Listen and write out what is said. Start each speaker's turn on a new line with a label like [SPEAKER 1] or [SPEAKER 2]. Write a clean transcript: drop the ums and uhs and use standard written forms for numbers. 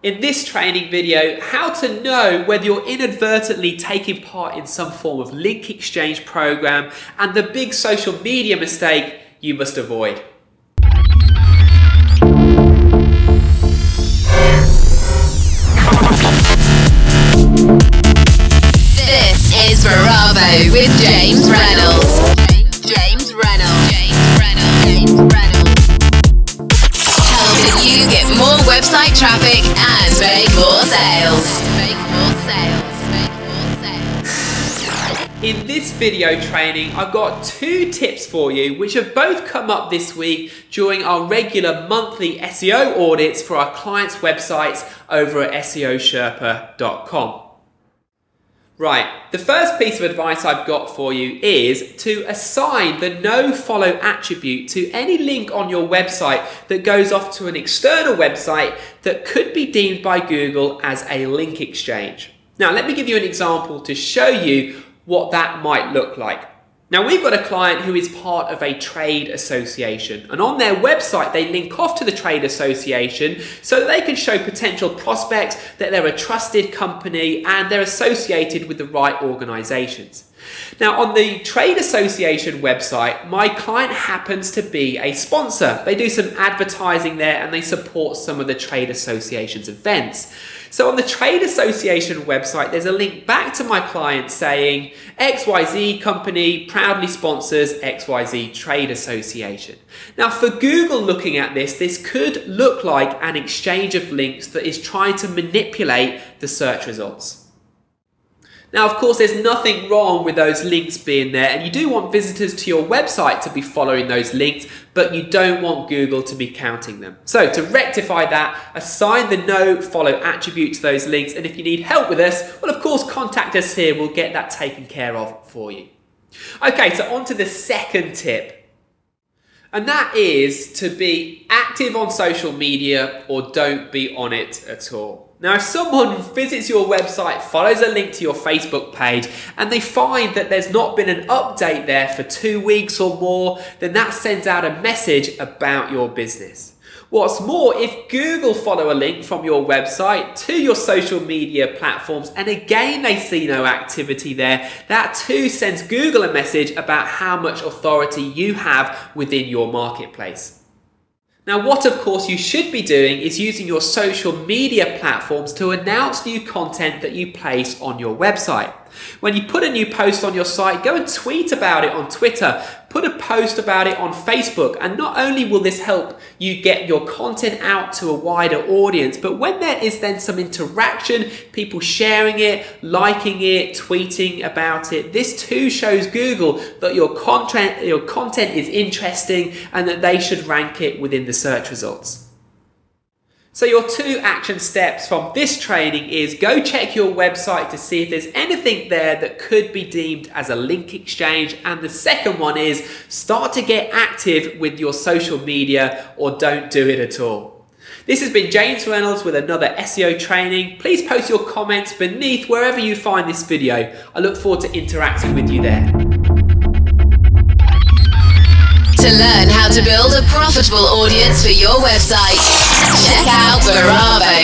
[SPEAKER 1] In this training video, how to know whether you're inadvertently taking part in some form of link exchange program and the big social media mistake you must avoid.
[SPEAKER 2] This is Bravo with James Reynolds. James Reynolds. Helping you get more website traffic and make more sales.
[SPEAKER 1] In this video training, I've got 2 tips for you which have both come up this week during our regular monthly SEO audits for our clients' websites over at SEOsherpa.com. Right, the first piece of advice I've got for you is to assign the nofollow attribute to any link on your website that goes off to an external website that could be deemed by Google as a link exchange. Now, let me give you an example to show you what that might look like. Now, we've got a client who is part of a trade association, and on their website they link off to the trade association so that they can show potential prospects that they're a trusted company and they're associated with the right organizations. Now, on the trade association website, my client happens to be a sponsor. They do some advertising there and they support some of the trade association's events. So on the trade association website, there's a link back to my client saying XYZ company proudly sponsors XYZ trade association. Now, for Google looking at this could look like an exchange of links that is trying to manipulate the search results. Now, of course, there's nothing wrong with those links being there, and you do want visitors to your website to be following those links, but you don't want Google to be counting them. So to rectify that, assign the nofollow attribute to those links, and if you need help with this, well, of course, contact us here. We'll get that taken care of for you. Okay, so on to the second tip, and that is to be active on social media or don't be on it at all. Now, if someone visits your website, follows a link to your Facebook page, and they find that there's not been an update there for 2 weeks or more, then that sends out a message about your business. What's more, if Google follow a link from your website to your social media platforms, and again they see no activity there, that too sends Google a message about how much authority you have within your marketplace. Now, what of course you should be doing is using your social media platforms to announce new content that you place on your website. When you put a new post on your site, go and tweet about it on Twitter, put a post about it on Facebook, and not only will this help you get your content out to a wider audience, but when there is then some interaction, people sharing it, liking it, tweeting about it, this too shows Google that your content is interesting and that they should rank it within the search results. So your 2 action steps from this training is go check your website to see if there's anything there that could be deemed as a link exchange, and the second one is start to get active with your social media or don't do it at all. This has been James Reynolds with another SEO training. Please post your comments beneath wherever you find this video. I look forward to interacting with you there.
[SPEAKER 2] To learn how to build a profitable audience for your website, check out Bravo.